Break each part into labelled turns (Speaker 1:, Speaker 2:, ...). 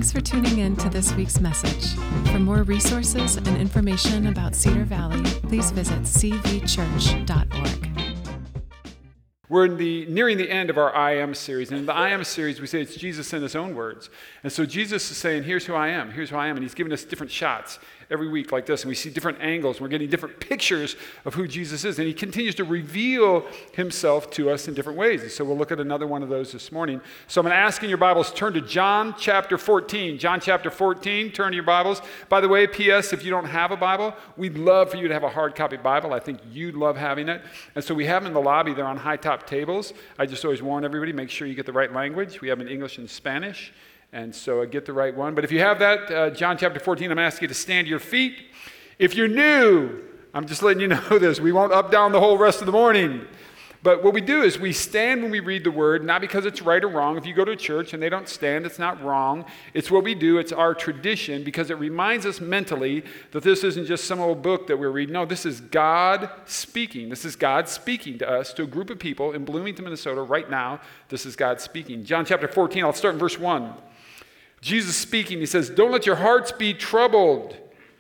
Speaker 1: Thanks for tuning in to this week's message. For more resources and information about Cedar Valley, please visit cvchurch.org.
Speaker 2: We're nearing the end of our I Am series. And in the I Am series, we say it's Jesus in his own words. And so Jesus is saying, here's who I am, here's who I am. And he's giving us different shots every week like this. And we see different angles. We're getting different pictures of who Jesus is. And he continues to reveal himself to us in different ways. And so we'll look at another one of those this morning. So I'm going to ask in your Bibles, turn to John chapter 14. John chapter 14, turn to your Bibles. By the way, P.S., if you don't have a Bible, we'd love for you to have a hard copy Bible. I think you'd love having it. And so we have them in the lobby. They're on high top tables. I just always warn everybody, make sure you get the right language. We have in English and Spanish. And so get the right one. But if you have that, John chapter 14, I'm asking you to stand to your feet. If you're new, I'm just letting you know this. We won't up down the whole rest of the morning. But what we do is we stand when we read the word, not because it's right or wrong. If you go to a church and they don't stand, it's not wrong. It's what we do. It's our tradition because it reminds us mentally that this isn't just some old book that we're reading. No, this is God speaking. This is God speaking to us, to a group of people in Bloomington, Minnesota right now. This is God speaking. John chapter 14, I'll start in verse 1. Jesus speaking, he says, "Don't let your hearts be troubled.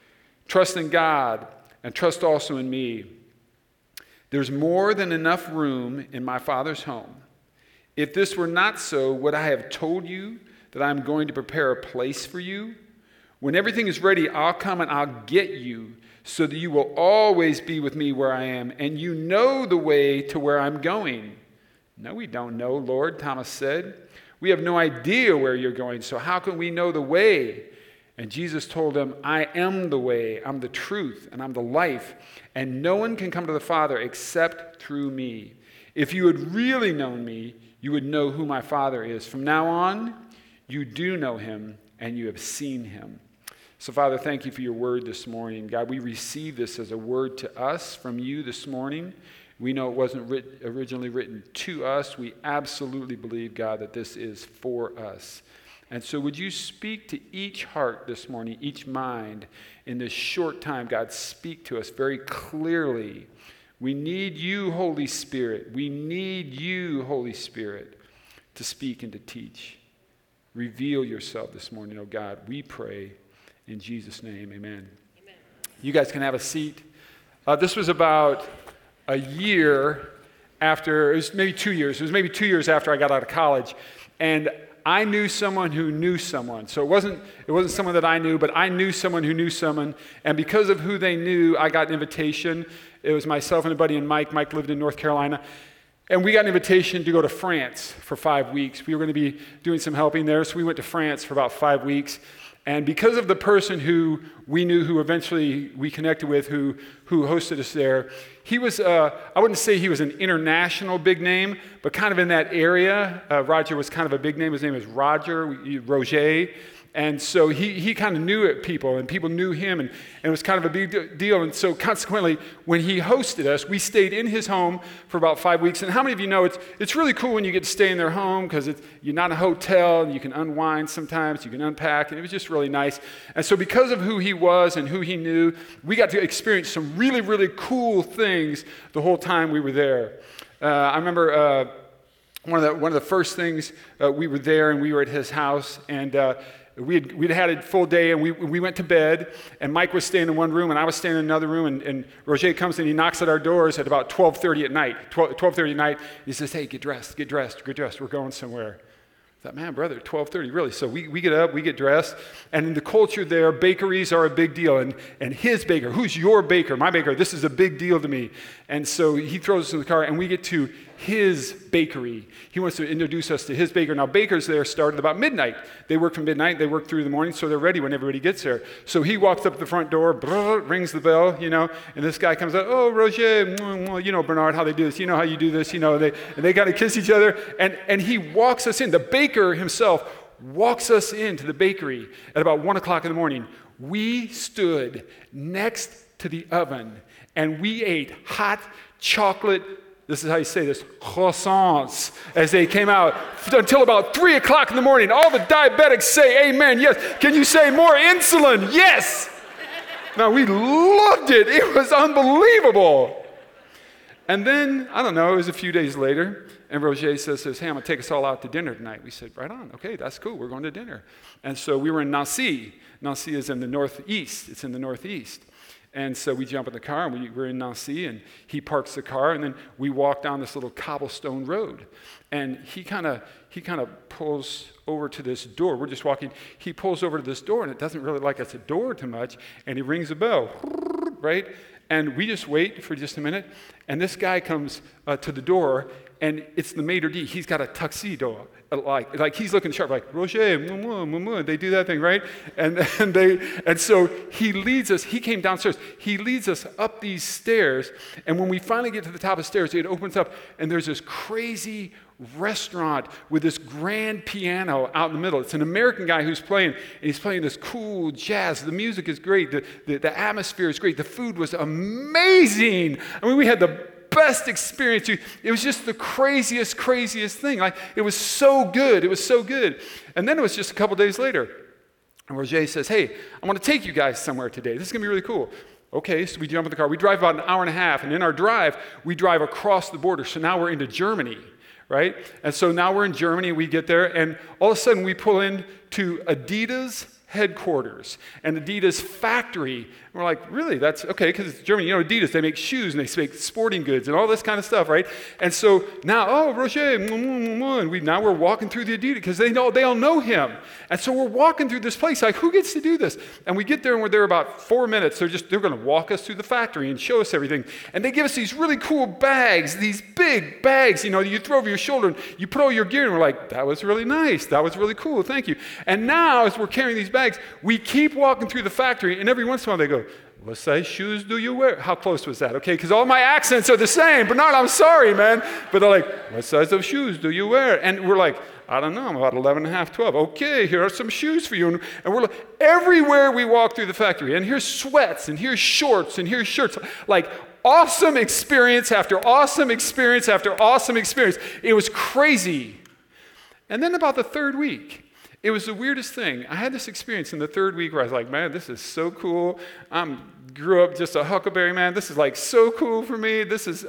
Speaker 2: Trust in God and trust also in me. There's more than enough room in my Father's home. If this were not so, would I have told you that I'm going to prepare a place for you? When everything is ready, I'll come and I'll get you so that you will always be with me where I am, and you know the way to where I'm going." "No, we don't know, Lord," Thomas said. "We have no idea where you're going, so how can we know the way?" And Jesus told him, "I am the way, I'm the truth, and I'm the life, and no one can come to the Father except through me. If you had really known me, you would know who my Father is. From now on, you do know him, and you have seen him." So, Father, thank you for your word this morning. God, we receive this as a word to us from you this morning. We know it wasn't originally written to us. We absolutely believe, God, that this is for us. And so would you speak to each heart this morning, each mind, in this short time, God, speak to us very clearly. We need you, Holy Spirit. We need you, Holy Spirit, to speak and to teach. Reveal yourself this morning, oh God. We pray in Jesus' name, amen. Amen. You guys can have a seat. This was about a year after, it was maybe 2 years. It was maybe 2 years after I got out of college. And I knew someone who knew someone. So it wasn't someone that I knew, but I knew someone who knew someone. And because of who they knew, I got an invitation. It was myself and a buddy and Mike. Mike lived in North Carolina. And we got an invitation to go to France for 5 weeks. We were going to be doing some helping there. So we went to France for about 5 weeks. And because of the person who we knew, who eventually we connected with, who hosted us there, he was, I wouldn't say he was an international big name, but kind of in that area. Roger was kind of a big name. His name was Roger. And so he kind of knew people, and people knew him, and it was kind of a big deal. And so consequently, when he hosted us, we stayed in his home for about 5 weeks. And how many of you know it's really cool when you get to stay in their home because you're not a hotel, and you can unwind sometimes, you can unpack, and it was just really nice. And so because of who he was and who he knew, we got to experience some really, really cool things the whole time we were there. I remember one of the first things, we were there, and we were at his house, and we'd had a full day, and we went to bed, and Mike was staying in one room, and I was staying in another room, and Roger comes in, he knocks at our doors at about 12:30 at night, 12:30 at night. He says, "Hey, get dressed, we're going somewhere." I thought, man, brother, 12:30, really? So we get up, we get dressed, and in the culture there, bakeries are a big deal, and his baker, who's your baker? My baker, this is a big deal to me. And so he throws us in the car, and we get to his bakery. He wants to introduce us to his baker. Now, bakers there start at about midnight. They work from midnight, they work through the morning, so they're ready when everybody gets there. So he walks up to the front door, rings the bell, and this guy comes out, "Oh, Roger, Bernard, how they do this, you know how you do this, and they kind of kiss each other, and he walks us in. The baker himself walks us into the bakery at about 1 o'clock in the morning. We stood next to the oven, and we ate hot chocolate, this is how you say this, croissants, as they came out until about 3 o'clock in the morning. All the diabetics say amen. Yes. Can you say more insulin? Yes. Now, we loved it. It was unbelievable. And then, I don't know, it was a few days later, And Roger says, hey, I'm going to take us all out to dinner tonight. We said, right on. Okay, that's cool. We're going to dinner. And so we were in Nancy. Nancy is in the northeast. It's in the northeast. And so we jump in the car, and we're in Nancy, and he parks the car, and then we walk down this little cobblestone road. And he kind of pulls over to this door. We're just walking. He pulls over to this door, and it doesn't really like it's a door too much, and he rings a bell, right? And we just wait for just a minute, and this guy comes to the door, and it's the maitre d'. He's got a tuxedo, like he's looking sharp, like Roger, they do that thing, right? And so he leads us. He came downstairs. He leads us up these stairs, and when we finally get to the top of the stairs, it opens up, and there's this crazy restaurant with this grand piano out in the middle. It's an American guy who's playing, and he's playing this cool jazz. The music is great. The atmosphere is great. The food was amazing. I mean, we had the best experience. It was just the craziest thing. Like, it was so good. It was so good. And then it was just a couple days later, and Roger says, hey, I want to take you guys somewhere today. This is going to be really cool. Okay, so we jump in the car. We drive about an hour and a half, and in our drive, we drive across the border. So now we're into Germany. Right? And so now we're in Germany, we get there, and all of a sudden we pull into Adidas headquarters and Adidas factory. And we're like, really? That's okay, because it's Germany. You know, Adidas, they make shoes and they make sporting goods and all this kind of stuff, right? And so now, Roger, and now we're walking through the Adidas because they all know him. And so we're walking through this place, like, who gets to do this? And we get there and we're there about 4 minutes. They're going to walk us through the factory and show us everything. And they give us these really cool bags, these big bags, you throw over your shoulder and you put all your gear in. And we're like, that was really nice. That was really cool. Thank you. And now, as we're carrying these bags, we keep walking through the factory, and every once in a while they go, what size shoes do you wear? How close was that? Okay, because all my accents are the same. Bernard, I'm sorry, man. But they're like, what size of shoes do you wear? And we're like, I don't know, I'm about 11 and a half, 12. Okay, here are some shoes for you. And we're like, everywhere we walk through the factory, and here's sweats, and here's shorts, and here's shirts. Like, awesome experience after awesome experience after awesome experience. It was crazy. And then about the third week, it was the weirdest thing. I had this experience in the third week where I was like, man, this is so cool. I grew up just a huckleberry, man. This is like so cool for me. This is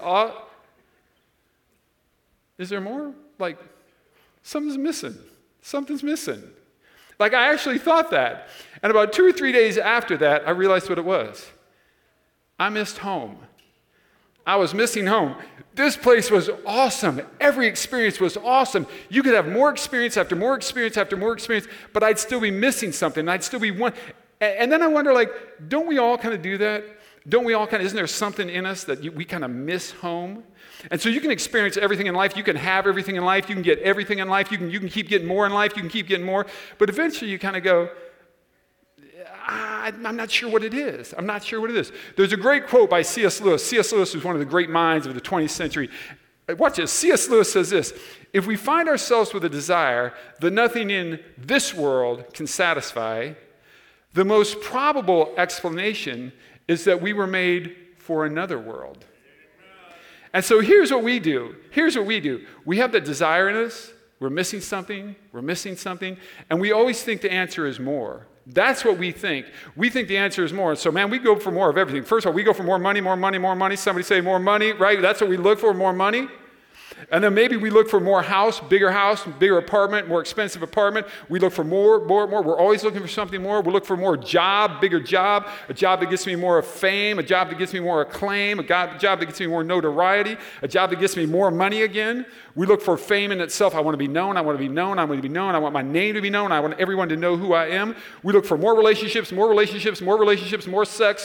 Speaker 2: Is there more? Like, something's missing. Something's missing. Like, I actually thought that. And about 2 or 3 days after that, I realized what it was. I missed home. I was missing home. This place was awesome. Every experience was awesome. You could have more experience after more experience after more experience, but I'd still be missing something. I'd still be one. And then I wonder, like, don't we all kind of do that? Isn't there something in us that we kind of miss home? And so you can experience everything in life. You can have everything in life. You can get everything in life. You can keep getting more in life. You can keep getting more. But eventually you kind of go, I'm not sure what it is. I'm not sure what it is. There's a great quote by C.S. Lewis. C.S. Lewis was one of the great minds of the 20th century. Watch this. C.S. Lewis says this: if we find ourselves with a desire that nothing in this world can satisfy, the most probable explanation is that we were made for another world. And so here's what we do. We have that desire in us. We're missing something, and we always think the answer is more. That's what we think. We think the answer is more. And so, man, we go for more of everything. First of all, we go for more money. Somebody say more money, right? That's what we look for, more money. And then maybe we look for more house, bigger apartment, more expensive apartment. We look for more. We're always looking for something more. We look for more job, bigger job, a job that gets me more fame, a job that gets me more acclaim, a job that gets me more notoriety, a job that gets me more money again. We look for fame in itself. I want to be known. I want my name to be known. I want everyone to know who I am. We look for more relationships, more sex.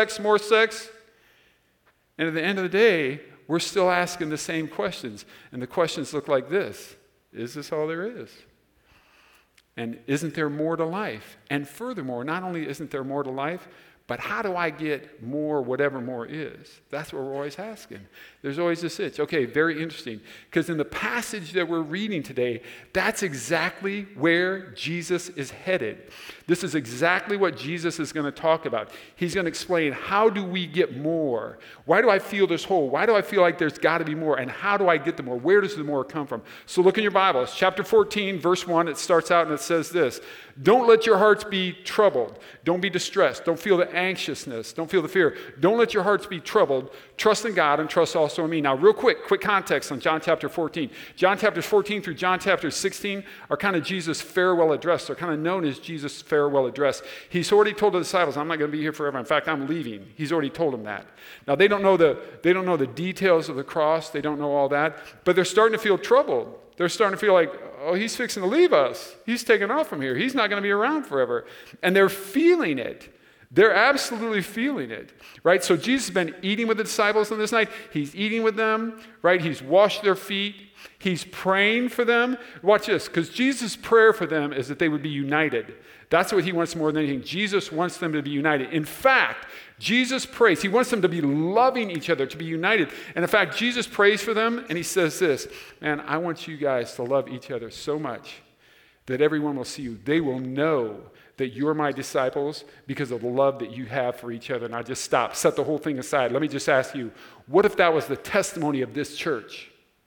Speaker 2: And at the end of the day, we're still asking the same questions. And the questions look like this: is this all there is? And isn't there more to life? And furthermore, not only isn't there more to life, but how do I get more, whatever more is? That's what we're always asking. There's always this itch. Okay, very interesting. Because in the passage that we're reading today, that's exactly where Jesus is headed. This is exactly what Jesus is going to talk about. He's going to explain, how do we get more? Why do I feel this hole? Why do I feel like there's got to be more? And how do I get the more? Where does the more come from? So look in your Bibles. Chapter 14, verse 1, it starts out and it says this: don't let your hearts be troubled. Don't be distressed. Don't feel the anxiousness. Don't feel the fear. Don't let your hearts be troubled. Trust in God and trust also in me. Now, real quick context on John chapter 14. John chapter 14 through John chapter 16 are kind of Jesus' farewell address. They're kind of known as Jesus' farewell address. He's already told the disciples, I'm not going to be here forever. In fact, I'm leaving. He's already told them that. Now, they don't know the details of the cross. They don't know all that. But they're starting to feel troubled. They're starting to feel like, oh, he's fixing to leave us. He's taking off from here. He's not going to be around forever. And they're feeling it. They're absolutely feeling it, right? So Jesus has been eating with the disciples on this night. He's eating with them, right? He's washed their feet. He's praying for them. Watch this, because Jesus' prayer for them is that they would be united. That's what he wants more than anything. Jesus wants them to be united. In fact, Jesus prays. He wants them to be loving each other, to be united. And in fact, Jesus prays for them, and he says this, man, I want you guys to love each other so much that everyone will see you. They will know that you're my disciples because of the love that you have for each other. And I just stop, set the whole thing aside. Let me just ask you, what if that was the testimony of this church?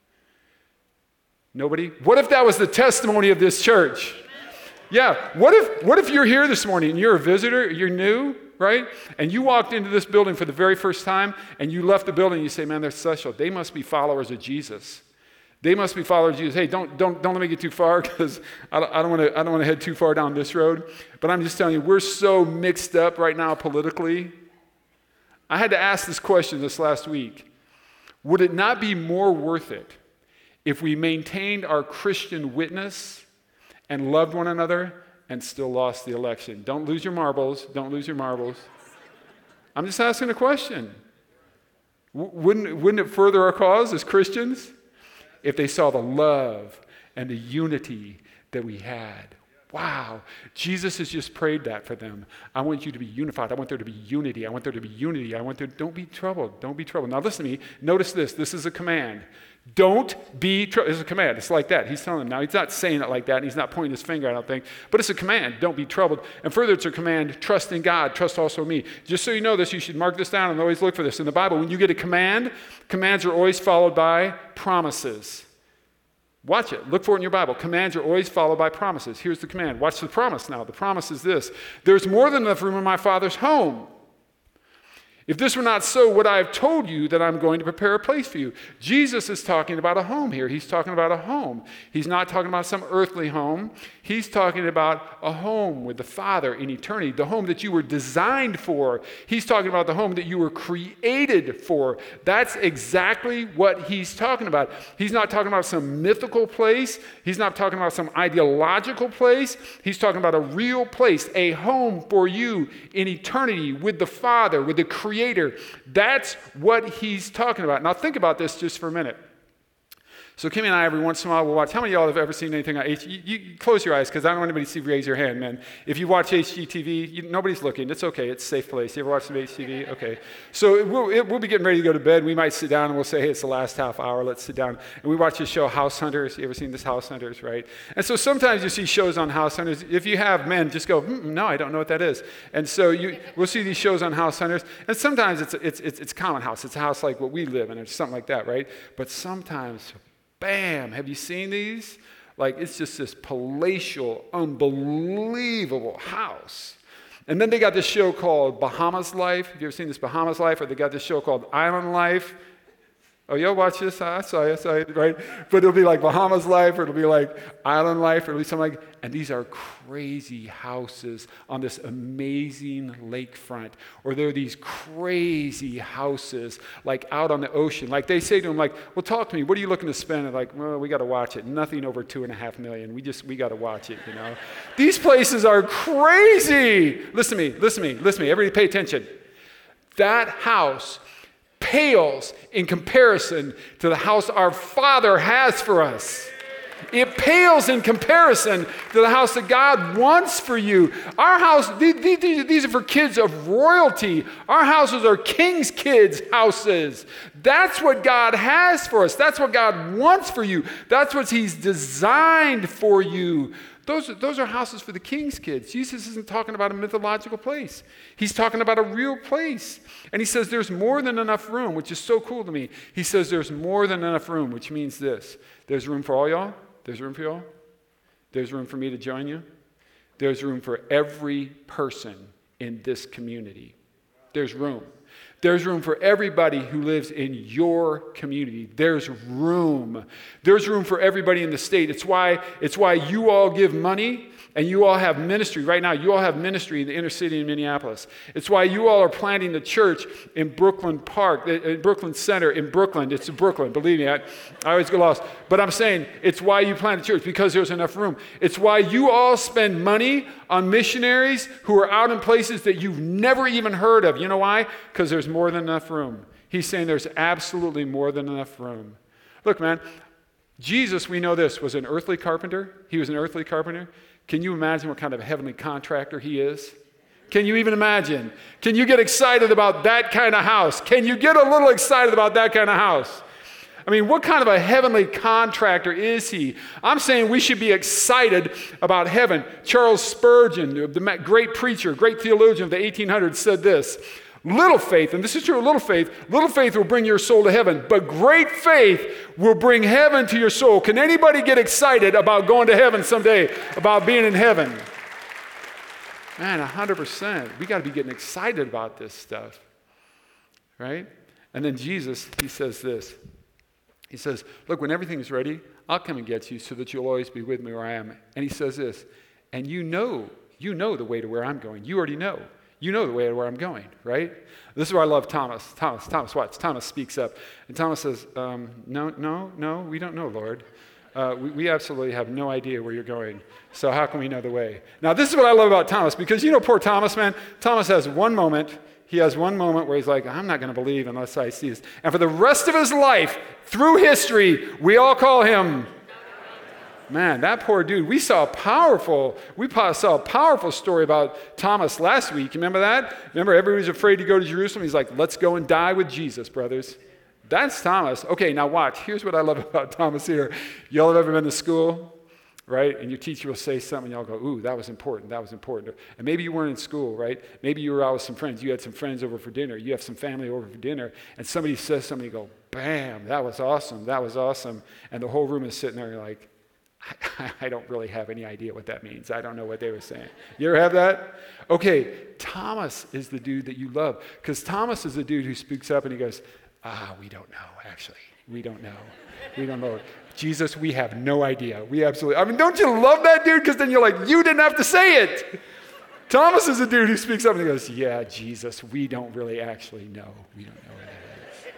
Speaker 2: Nobody? What if that was the testimony of this church? Yeah, what if you're here this morning and you're a visitor, you're new, right? And you walked into this building for the very first time and you left the building and you say, man, they're special. They must be followers of Jesus. They must be followers of Jesus. Hey, don't let me get too far because I don't want to head too far down this road. But I'm just telling you, we're so mixed up right now politically. I had to ask this question this last week. Would it not be more worth it if we maintained our Christian witness and loved one another and still lost the election? Don't lose your marbles. Don't lose your marbles. I'm just asking a question. Wouldn't it further our cause as Christians if they saw the love and the unity that we had? Wow. Jesus has just prayed that for them. I want you to be unified. I want there to be unity. I want there to be unity. Don't be troubled. Don't be troubled. Now listen to me. Notice this. This is a command. Don't be troubled. It's a command. It's like that. He's telling them now. He's not saying it like that. And he's not pointing his finger, I don't think. But it's a command. Don't be troubled. And further, it's a command. Trust in God. Trust also in me. Just so you know this, you should mark this down and always look for this. In the Bible, when you get a command, commands are always followed by promises. Watch it. Look for it in your Bible. Commands are always followed by promises. Here's the command. Watch the promise now. The promise is this. There's more than enough room in my Father's home. If this were not so, would I have told you that I'm going to prepare a place for you? Jesus is talking about a home here. He's talking about a home. He's not talking about some earthly home. He's talking about a home with the Father in eternity, the home that you were designed for. He's talking about the home that you were created for. That's exactly what he's talking about. He's not talking about some mythical place. He's not talking about some ideological place. He's talking about a real place, a home for you in eternity with the Father, with the Creator. That's what he's talking about. Now think about this just for a minute. So Kimmy and I, every once in a while, will watch. How many of y'all have ever seen anything on HGTV? You close your eyes, because I don't want anybody to see. Raise your hand, man. If you watch HGTV, nobody's looking. It's okay. It's a safe place. You ever watch some HGTV? Okay. So we'll be getting ready to go to bed. We might sit down and we'll say, hey, it's the last half hour. Let's sit down. And we watch this show, House Hunters. You ever seen this, House Hunters, right? And so sometimes you see shows on House Hunters. If you have, men, just go, no, I don't know what that is. And so we'll see these shows on House Hunters. And sometimes it's common house. It's a house like what we live in or something like that, right? But sometimes, bam, have you seen these? Like, it's just this palatial, unbelievable house. And then they got this show called Bahamas Life. Have you ever seen this, Bahamas Life? Or they got this show called Island Life. Oh, y'all watch this? I saw it, right? But it'll be like Bahamas Life, or it'll be like Island Life, or it'll be something like, and these are crazy houses on this amazing lakefront. Or there are these crazy houses like out on the ocean. Like they say to them, like, well, talk to me. What are you looking to spend? And like, well, we got to watch it. Nothing over $2.5 million. We got to watch it, you know. These places are crazy. Listen to me. Everybody pay attention. That house pales in comparison to the house our Father has for us. It pales in comparison to the house that God wants for you. Our house, these are for kids of royalty. Our houses are king's kids' houses. That's what God has for us. That's what God wants for you. That's what he's designed for you. Those are houses for the king's kids. Jesus isn't talking about a mythological place. He's talking about a real place. And he says there's more than enough room, which is so cool to me. He says there's more than enough room, which means this. There's room for all y'all. There's room for y'all. There's room for me to join you. There's room for every person in this community. There's room. There's room for everybody who lives in your community. There's room. There's room for everybody in the state. It's why you all give money and you all have ministry. Right now, you all have ministry in the inner city in Minneapolis. It's why you all are planting the church in Brooklyn Park, in Brooklyn Center, in Brooklyn. It's in Brooklyn, believe me. I always get lost. But I'm saying it's why you plant the church, because there's enough room. It's why you all spend money on missionaries who are out in places that you've never even heard of. You know why? Because there's more than enough room. He's saying there's absolutely more than enough room. Look, man, Jesus, we know this, was an earthly carpenter. He was an earthly carpenter. Can you imagine what kind of a heavenly contractor he is? Can you even imagine? Can you get excited about that kind of house? Can you get a little excited about that kind of house? I mean, what kind of a heavenly contractor is he? I'm saying we should be excited about heaven. Charles Spurgeon, the great preacher, great theologian of the 1800s, said this: little faith, and this is true, little faith will bring your soul to heaven, but great faith will bring heaven to your soul. Can anybody get excited about going to heaven someday, about being in heaven? Man, 100%. We got to be getting excited about this stuff, right? And then Jesus, he says this. He says, look, when everything's ready, I'll come and get you so that you'll always be with me where I am. And he says this, and you know the way to where I'm going. You already know. You know the way to where I'm going, right? This is where I love Thomas. Thomas watch. Thomas speaks up. And Thomas says, no, we don't know, Lord. We absolutely have no idea where you're going. So how can we know the way? Now, this is what I love about Thomas, because you know poor Thomas, man. Thomas has one moment. He has one moment where he's like, I'm not going to believe unless I see this. And for the rest of his life, through history, we all call him... Man, that poor dude. We saw a powerful story about Thomas last week. You remember that? Remember, everybody was afraid to go to Jerusalem. He's like, let's go and die with Jesus, brothers. That's Thomas. Okay, now watch. Here's what I love about Thomas here. Y'all have ever been to school, right? And your teacher will say something, and y'all go, ooh, that was important. And maybe you weren't in school, right? Maybe you were out with some friends. You had some friends over for dinner. You have some family over for dinner. And somebody says something, you go, bam, that was awesome. And the whole room is sitting there, and you're like, I don't really have any idea what that means. I don't know what they were saying. You ever have that? Okay, Thomas is the dude that you love, because Thomas is the dude who speaks up and he goes, we don't know, actually. We don't know. Jesus, we have no idea. Don't you love that dude? Because then you're like, you didn't have to say it. Thomas is the dude who speaks up and he goes, yeah, Jesus, we don't really actually know. We don't know what it is.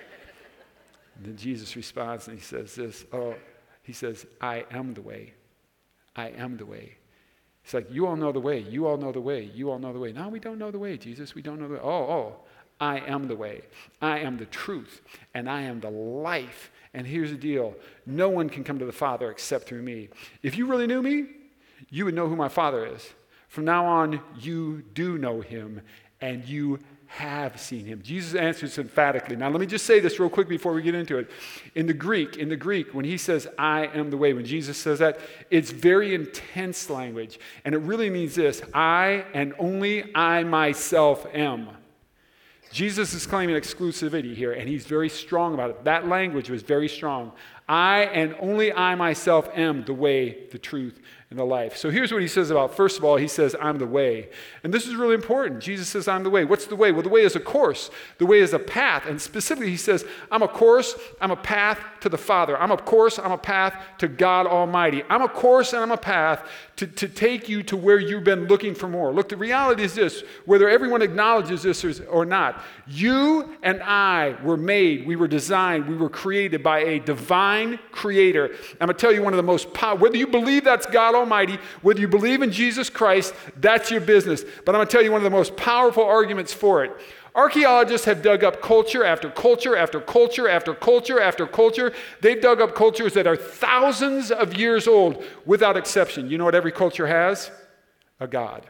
Speaker 2: And then Jesus responds and he says this, he says, I am the way. I am the way. It's like, you all know the way. You all know the way. You all know the way. No, we don't know the way, Jesus. We don't know the way. I am the way. I am the truth. And I am the life. And here's the deal. No one can come to the Father except through me. If you really knew me, you would know who my Father is. From now on, you do know him, and you have seen him. Jesus answers emphatically. Now, let me just say this real quick before we get into it. In the Greek, when he says, I am the way, when Jesus says that, it's very intense language. And it really means this: I and only I myself am. Jesus is claiming exclusivity here, and he's very strong about it. That language was very strong. I and only I myself am the way, the truth, and the life. So here's what he says about, first of all, he says, I'm the way. And this is really important. Jesus says, I'm the way. What's the way? Well, the way is a course. The way is a path. And specifically, he says, I'm a course, I'm a path to the Father. I'm a course, I'm a path to God Almighty. I'm a course and I'm a path to take you to where you've been looking for more. Look, the reality is this, whether everyone acknowledges this or not, you and I were made, we were designed, we were created by a divine creator. I'm going to tell you one of the most powerful, whether you believe that's God Almighty, whether you believe in Jesus Christ, that's your business. But I'm going to tell you one of the most powerful arguments for it. Archaeologists have dug up culture after culture after culture after culture after culture. They've dug up cultures that are thousands of years old without exception. You know what every culture has? A God.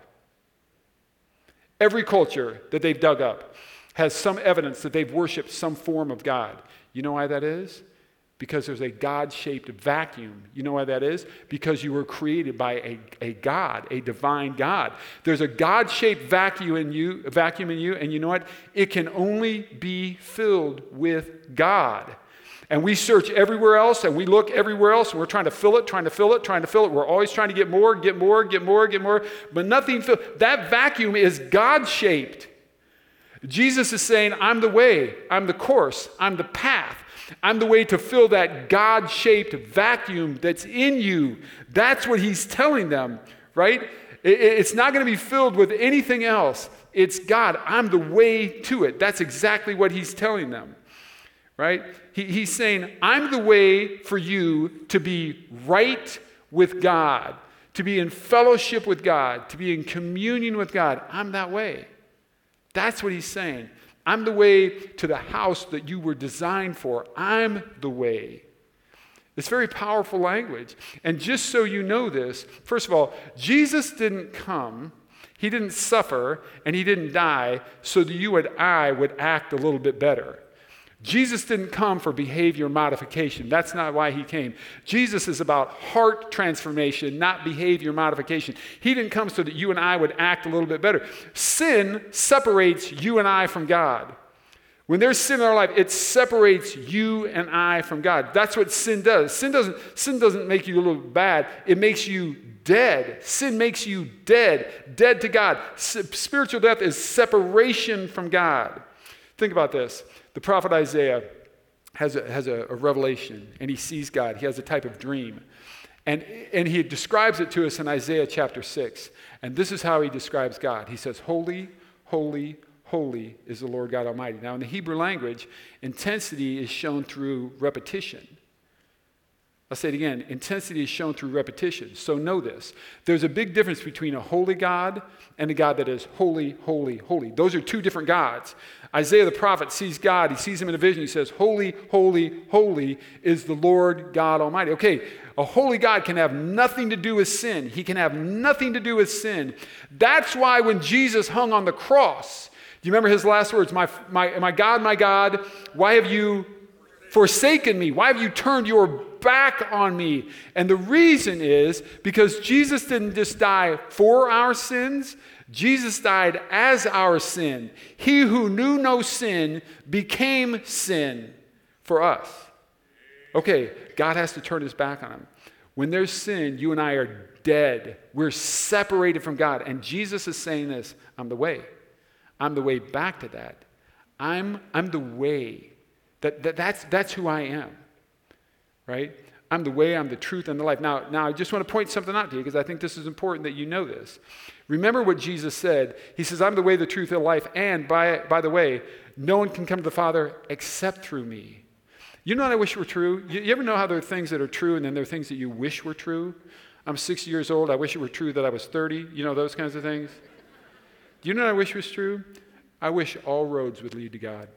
Speaker 2: Every culture that they've dug up has some evidence that they've worshiped some form of God. You know why that is? Because there's a God-shaped vacuum. You know why that is? Because you were created by a God, a divine God. There's a God-shaped vacuum in you, and you know what? It can only be filled with God. And we search everywhere else, and we look everywhere else, and we're trying to fill it. We're always trying to get more, but nothing filled. That vacuum is God-shaped. Jesus is saying, I'm the way, I'm the course, I'm the path. I'm the way to fill that God-shaped vacuum that's in you. That's what he's telling them, right? It's not going to be filled with anything else. It's God. I'm the way to it. That's exactly what he's telling them, right? He's saying, I'm the way for you to be right with God, to be in fellowship with God, to be in communion with God. I'm that way. That's what he's saying. I'm the way to the house that you were designed for. I'm the way. It's very powerful language. And just so you know this, first of all, Jesus didn't come, he didn't suffer, and he didn't die so that you and I would act a little bit better. Jesus didn't come for behavior modification. That's not why he came. Jesus is about heart transformation, not behavior modification. He didn't come so that you and I would act a little bit better. Sin separates you and I from God. When there's sin in our life, it separates you and I from God. That's what sin does. Sin doesn't make you a little bad. It makes you dead. Sin makes you dead to God. Spiritual death is separation from God. Think about this. The prophet Isaiah has a revelation, and he sees God. He has a type of dream. And he describes it to us in Isaiah chapter 6. And this is how he describes God. He says, holy, holy, holy is the Lord God Almighty. Now, in the Hebrew language, intensity is shown through repetition. I'll say it again. Intensity is shown through repetition. So know this. There's a big difference between a holy God and a God that is holy, holy, holy. Those are two different gods. Isaiah the prophet sees God. He sees him in a vision. He says, holy, holy, holy is the Lord God Almighty. Okay, a holy God can have nothing to do with sin. He can have nothing to do with sin. That's why when Jesus hung on the cross, do you remember his last words? My God, why have you forsaken me? Why have you turned your back on me? And the reason is because Jesus didn't just die for our sins. Jesus died as our sin. He who knew no sin became sin for us. Okay, God has to turn his back on him. When there's sin, you and I are dead. We're separated from God. And Jesus is saying this, I'm the way. I'm the way back to that. I'm the way. That's who I am, right? I'm the way, I'm the truth, and the life. Now, I just want to point something out to you because I think this is important that you know this. Remember what Jesus said. He says, I'm the way, the truth, and the life, and by the way, no one can come to the Father except through me. You know what I wish were true? You ever know how there are things that are true and then there are things that you wish were true? I'm 60 years old. I wish it were true that I was 30. You know, those kinds of things. Do you know what I wish was true? I wish all roads would lead to God.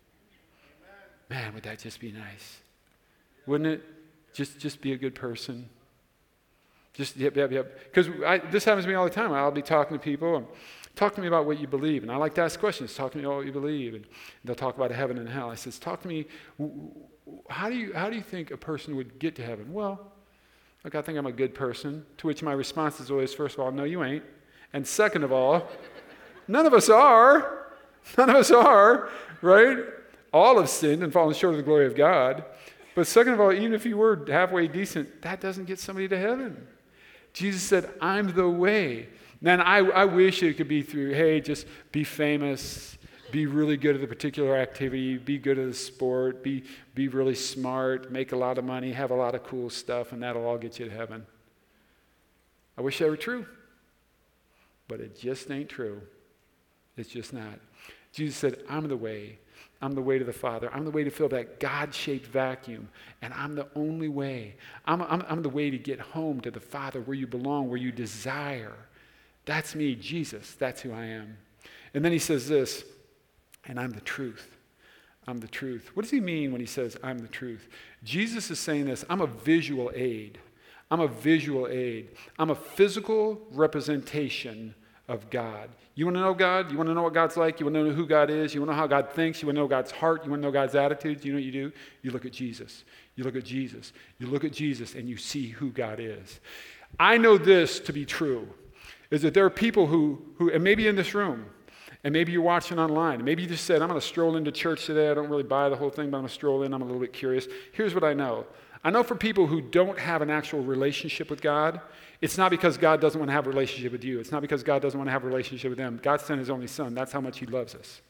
Speaker 2: Man, would that just be nice? Wouldn't it? Just be a good person. Just, yep. Because this happens to me all the time. I'll be talking to people and talk to me about what you believe. And I like to ask questions. Talk to me about what you believe. And they'll talk about heaven and hell. I says, talk to me. How do you think a person would get to heaven? Well, look, I think I'm a good person. To which my response is always, first of all, no, you ain't. And second of all, none of us are. None of us are, right? All have sinned and fallen short of the glory of God. But second of all, even if you were halfway decent, that doesn't get somebody to heaven. Jesus said, I'm the way. Man, I wish it could be through, hey, just be famous, be really good at a particular activity, be good at a sport, be really smart, make a lot of money, have a lot of cool stuff, and that'll all get you to heaven. I wish that were true. But it just ain't true. It's just not. Jesus said, I'm the way. I'm the way to the Father. I'm the way to fill that God-shaped vacuum. And I'm the only way. I'm the way to get home to the Father where you belong, where you desire. That's me, Jesus. That's who I am. And then he says this, and I'm the truth. I'm the truth. What does he mean when he says, I'm the truth? Jesus is saying this, I'm a visual aid. I'm a visual aid. I'm a physical representation of God. You want to know God? You want to know what God's like? You want to know who God is? You want to know how God thinks? You want to know God's heart? You want to know God's attitudes? You know what you do? You look at Jesus. You look at Jesus. You look at Jesus and you see who God is. I know this to be true, is that there are people who and maybe in this room, and maybe you're watching online, and maybe you just said, I'm going to stroll into church today. I don't really buy the whole thing, but I'm going to stroll in. I'm a little bit curious. Here's what I know. I know for people who don't have an actual relationship with God, it's not because God doesn't want to have a relationship with you. It's not because God doesn't want to have a relationship with them. God sent his only son. That's how much he loves us.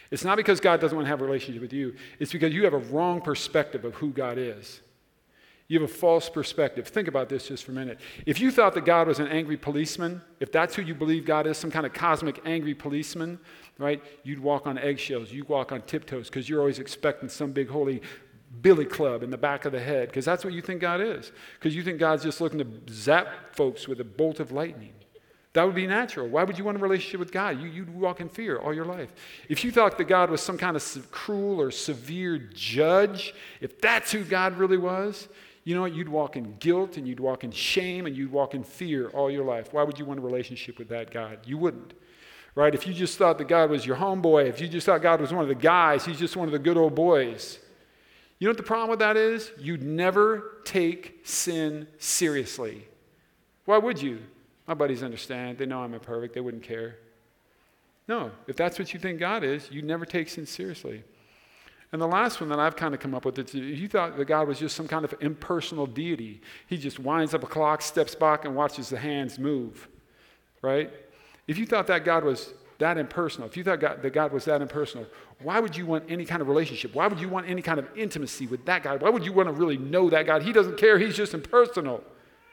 Speaker 2: It's not because God doesn't want to have a relationship with you. It's because you have a wrong perspective of who God is. You have a false perspective. Think about this just for a minute. If you thought that God was an angry policeman, if that's who you believe God is, some kind of cosmic angry policeman, right, you'd walk on eggshells. You'd walk on tiptoes because you're always expecting some big holy billy club in the back of the head because that's what you think God is. Because you think God's just looking to zap folks with a bolt of lightning. That would be natural. Why would you want a relationship with God? You'd walk in fear all your life. If you thought that God was some kind of cruel or severe judge, if that's who God really was, you know what? You'd walk in guilt and you'd walk in shame and you'd walk in fear all your life. Why would you want a relationship with that God? You wouldn't. Right? If you just thought that God was your homeboy, if you just thought God was one of the guys, he's just one of the good old boys. You know what the problem with that is? You'd never take sin seriously. Why would you? My buddies understand. They know I'm imperfect. They wouldn't care. No, if that's what you think God is, you'd never take sin seriously. And the last one that I've kind of come up with is if you thought that God was just some kind of impersonal deity, he just winds up a clock, steps back, and watches the hands move, right? If you thought that God was that impersonal, if you thought that God was that impersonal, why would you want any kind of relationship? Why would you want any kind of intimacy with that God? Why would you want to really know that God? He doesn't care. He's just impersonal,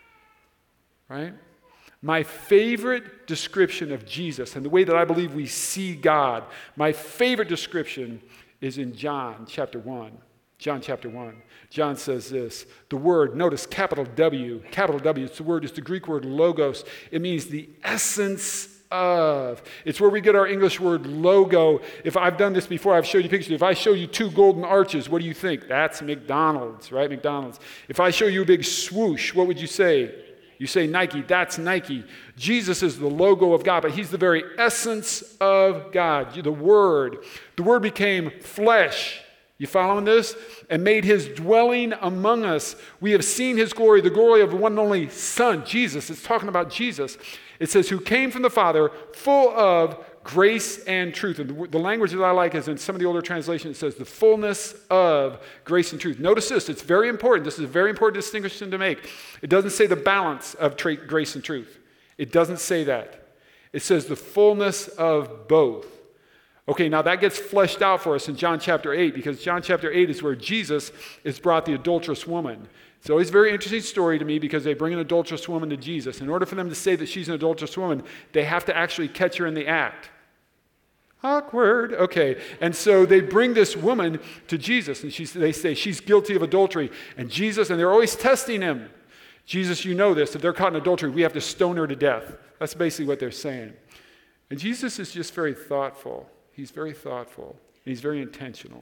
Speaker 2: right? My favorite description of Jesus and the way that I believe we see God, my favorite description is in John chapter 1. John chapter 1. John says this, the word, notice capital W, it's the Greek word logos. It means the essence of. It's where we get our English word logo. If I've done this before, I've showed you pictures. If I show you two golden arches, what do you think? That's McDonald's, right? McDonald's. If I show you a big swoosh, what would you say? You say Nike, that's Nike. Jesus is the logo of God, but he's the very essence of God. The Word became flesh. You following this? And made his dwelling among us. We have seen his glory, the glory of the one and only Son, Jesus. It's talking about Jesus. It says, who came from the Father, full of grace and truth. And the language that I like is in some of the older translations, it says the fullness of grace and truth. Notice this, it's very important. This is a very important distinction to make. It doesn't say the balance of grace and truth. It doesn't say that. It says the fullness of both. Okay, now that gets fleshed out for us in John chapter 8, because John chapter 8 is where Jesus is brought the adulterous woman. It's always a very interesting story to me because they bring an adulterous woman to Jesus. In order for them to say that she's an adulterous woman, they have to actually catch her in the act. Awkward. Okay. And so they bring this woman to Jesus, and they say she's guilty of adultery. And they're always testing him. Jesus, you know this. If they're caught in adultery, we have to stone her to death. That's basically what they're saying. And Jesus is just very thoughtful. He's very thoughtful. And he's very intentional.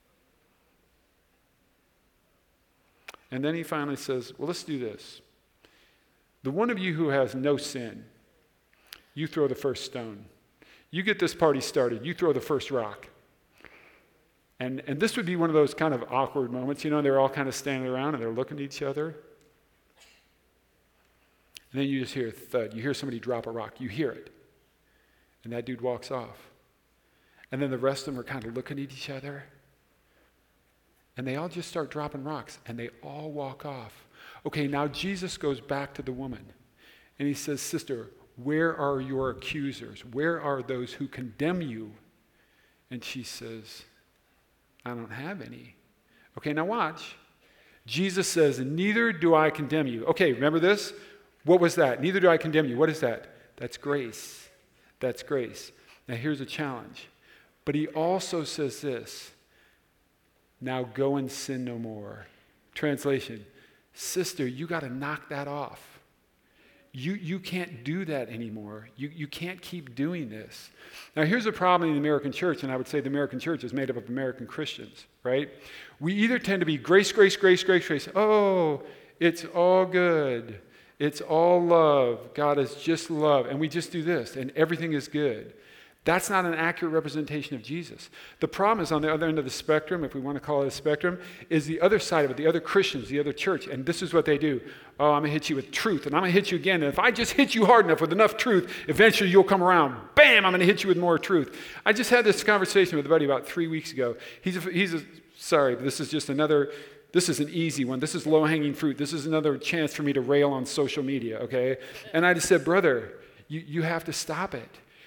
Speaker 2: And then he finally says, well, let's do this. The one of you who has no sin, you throw the first stone. You get this party started. You throw the first rock. And this would be one of those kind of awkward moments. You know, they're all kind of standing around and they're looking at each other. And then you just hear a thud. You hear somebody drop a rock. You hear it. And that dude walks off. And then the rest of them are kind of looking at each other. And they all just start dropping rocks. And they all walk off. Okay, now Jesus goes back to the woman. And he says, sister, where are your accusers? Where are those who condemn you? And she says, I don't have any. Okay, now watch. Jesus says, neither do I condemn you. Okay, remember this? What was that? Neither do I condemn you. What is that? That's grace. That's grace. Now here's a challenge. But he also says this, now go and sin no more. Translation, sister, you got to knock that off. You can't do that anymore. You can't keep doing this. Now, here's a problem in the American church, and I would say the American church is made up of American Christians, right? We either tend to be grace, grace, grace, grace, grace. Oh, it's all good. It's all love. God is just love. And we just do this, and everything is good. That's not an accurate representation of Jesus. The problem is on the other end of the spectrum, if we want to call it a spectrum, is the other side of it, the other Christians, the other church. And this is what they do. Oh, I'm going to hit you with truth, and I'm going to hit you again. And if I just hit you hard enough with enough truth, eventually you'll come around. Bam, I'm going to hit you with more truth. I just had this conversation with a buddy about 3 weeks ago. Sorry, but this is just another... This is an easy one. This is low-hanging fruit. This is another chance for me to rail on social media, okay? And I just said, brother, you have to stop it.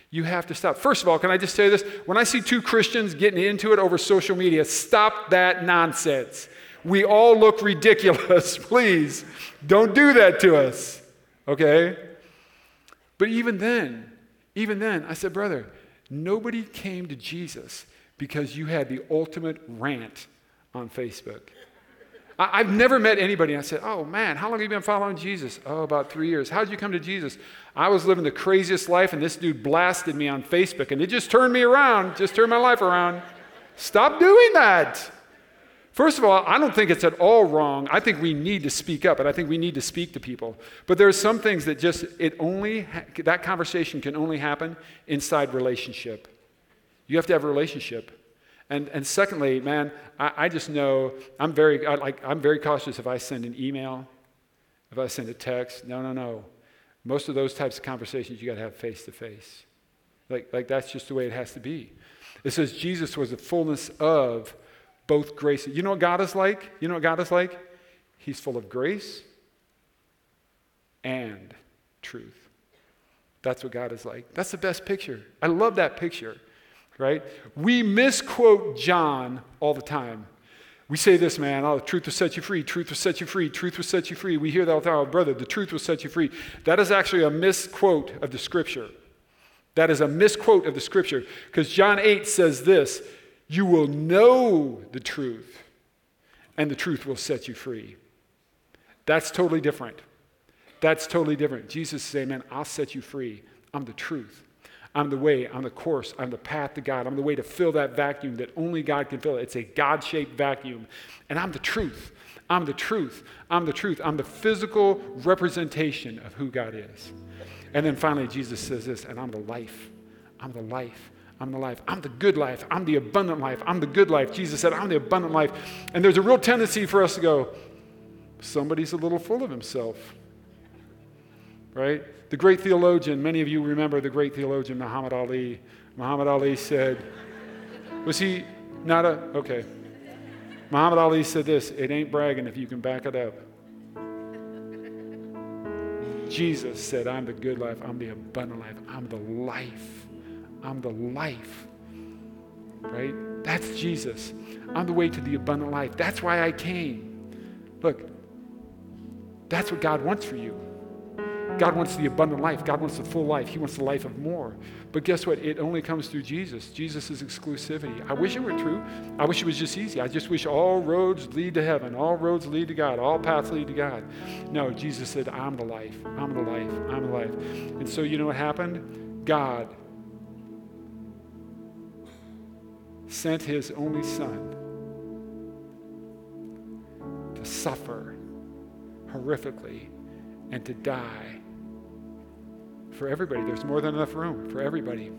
Speaker 2: You have to stop. First of all, can I just say this? When I see two Christians getting into it over social media, stop that nonsense. We all look ridiculous. Please, don't do that to us. Okay? But even then, I said, brother, nobody came to Jesus because you had the ultimate rant on Facebook. I've never met anybody, and I said, oh man, how long have you been following Jesus? Oh, about 3 years. How did you come to Jesus? I was living the craziest life, and this dude blasted me on Facebook, and it just turned me around, just turned my life around. Stop doing that. First of all, I don't think it's at all wrong. I think we need to speak up, and I think we need to speak to people. But there are some things that just, that conversation can only happen inside relationship. You have to have a relationship. And secondly, man, I just know I'm very cautious if I send an email, if I send a text. No. Most of those types of conversations you got to have face to face. Like that's just the way it has to be. It says Jesus was the fullness of both grace. You know what God is like? He's full of grace and truth. That's what God is like. That's the best picture. I love that picture. Right? We misquote John all the time. We say this, man, oh, the truth will set you free, truth will set you free, truth will set you free. We hear that all the time, oh, brother, the truth will set you free. That is actually a misquote of the scripture. That is a misquote of the scripture. Because John 8 says this, you will know the truth, and the truth will set you free. That's totally different. Jesus is saying, man, I'll set you free. I'm the truth. I'm the way, I'm the course, I'm the path to God. I'm the way to fill that vacuum that only God can fill. It's a God-shaped vacuum. And I'm the truth. I'm the physical representation of who God is. And then finally, Jesus says this, and I'm the life. I'm the life. I'm the life. I'm the good life. I'm the abundant life. I'm the good life. Jesus said, I'm the abundant life. And there's a real tendency for us to go, somebody's a little full of himself. Right? The great theologian, many of you remember the great theologian Muhammad Ali. Muhammad Ali said, was he not a, okay. Muhammad Ali said this, it ain't bragging if you can back it up. Jesus said, I'm the good life, I'm the abundant life, I'm the life. I'm the life. Right? That's Jesus. I'm the way to the abundant life. That's why I came. Look, that's what God wants for you. God wants the abundant life. God wants the full life. He wants the life of more. But guess what? It only comes through Jesus. Jesus is exclusivity. I wish it were true. I wish it was just easy. I just wish all roads lead to heaven. All roads lead to God. All paths lead to God. No, Jesus said, I'm the life. I'm the life. I'm the life. And so you know what happened? God sent his only son to suffer horrifically and to die for everybody. There's more than enough room for everybody.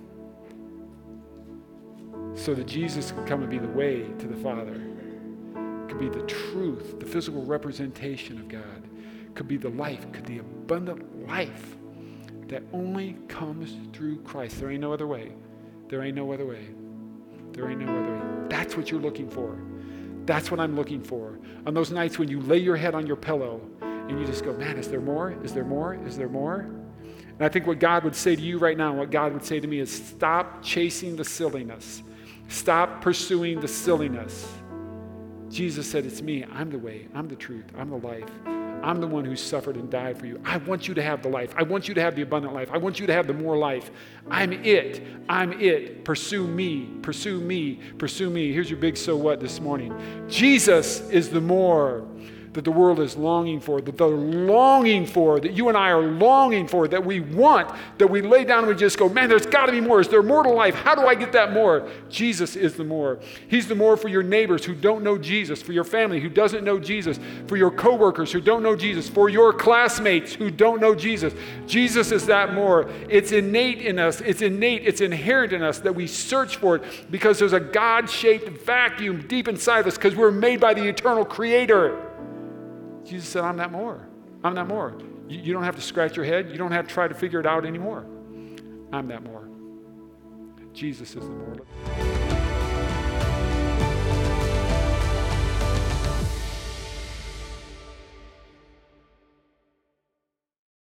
Speaker 2: So that Jesus could come and be the way to the Father. Could be the truth, the physical representation of God. Could be the life, could be the abundant life that only comes through Christ. There ain't no other way. There ain't no other way. There ain't no other way. That's what you're looking for. That's what I'm looking for. On those nights when you lay your head on your pillow and you just go, man, is there more? Is there more? Is there more? And I think what God would say to you right now, what God would say to me is stop chasing the silliness. Stop pursuing the silliness. Jesus said, it's me. I'm the way. I'm the truth. I'm the life. I'm the one who suffered and died for you. I want you to have the life. I want you to have the abundant life. I want you to have the more life. I'm it. I'm it. Pursue me. Pursue me. Pursue me. Here's your big so what this morning. Jesus is the more that the world is longing for, that they're longing for, that you and I are longing for, that we want, that we lay down and we just go, man, there's got to be more. Is there more to life? How do I get that more? Jesus is the more. He's the more for your neighbors who don't know Jesus, for your family who doesn't know Jesus, for your coworkers who don't know Jesus, for your classmates who don't know Jesus. Jesus is that more. It's innate in us. It's innate. It's inherent in us that we search for it because there's a God-shaped vacuum deep inside of us because we're made by the eternal Creator. Jesus said, I'm that more. I'm that more. You don't have to scratch your head. You don't have to try to figure it out anymore. I'm that more. Jesus is the more.